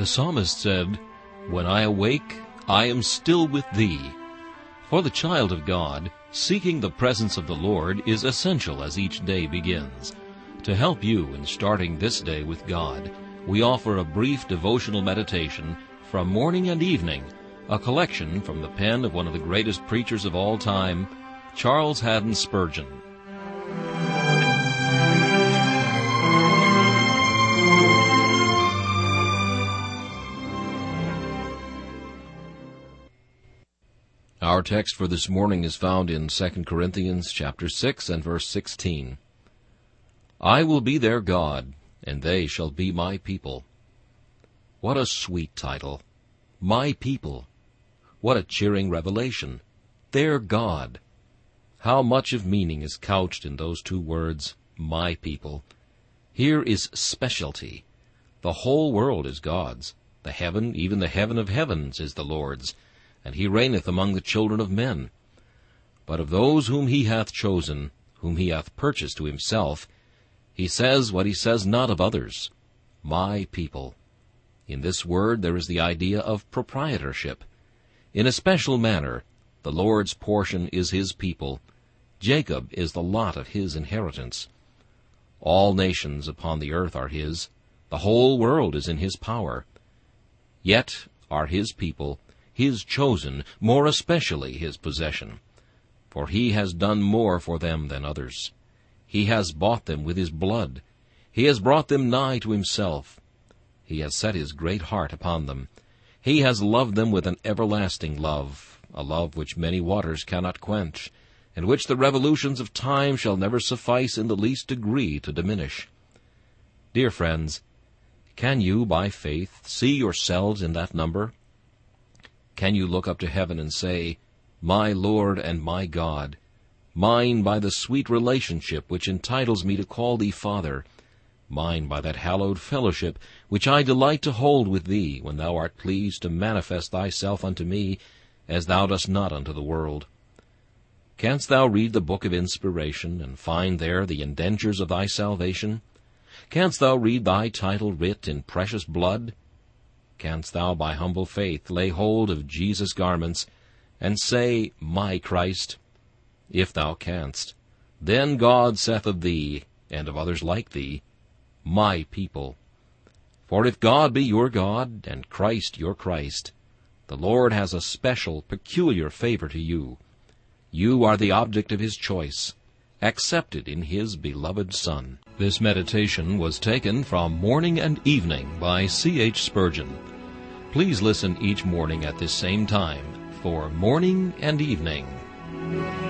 The psalmist said, "When I awake, I am still with thee." For the child of God, seeking the presence of the Lord is essential as each day begins. To help you in starting this day with God, we offer a brief devotional meditation from morning and evening, a collection from the pen of one of the greatest preachers of all time, Charles Haddon Spurgeon. Our text for this morning is found in 2 Corinthians chapter 6 and verse 16. I will be their God, and they shall be my people. What a sweet title. My people. What a cheering revelation. Their God. How much of meaning is couched in those two words, my people. Here is specialty. The whole world is God's. The heaven, even the heaven of heavens, is the Lord's, and he reigneth among the children of men. But of those whom he hath chosen, whom he hath purchased to himself, he says what he says not of others, my people. In this word there is the idea of proprietorship. In a special manner, the Lord's portion is his people. Jacob is the lot of his inheritance. All nations upon the earth are his. The whole world is in his power. Yet are his people, his chosen, more especially his possession. For he has done more for them than others. He has bought them with his blood. He has brought them nigh to himself. He has set his great heart upon them. He has loved them with an everlasting love, a love which many waters cannot quench, and which the revolutions of time shall never suffice in the least degree to diminish. Dear friends, can you, by faith, see yourselves in that number? Can you look up to heaven and say, my Lord and my God, mine by the sweet relationship which entitles me to call thee Father, mine by that hallowed fellowship which I delight to hold with thee when thou art pleased to manifest thyself unto me as thou dost not unto the world? Canst thou read the book of inspiration and find there the indentures of thy salvation? Canst thou read thy title writ in precious blood? Canst thou by humble faith lay hold of Jesus' garments and say, my Christ? If thou canst, then God saith of thee, and of others like thee, my people. For if God be your God, and Christ your Christ, the Lord has a special, peculiar favor to you. You are the object of his choice, accepted in his beloved Son. This meditation was taken from Morning and Evening by C.H. Spurgeon. Please listen each morning at this same time for Morning and Evening.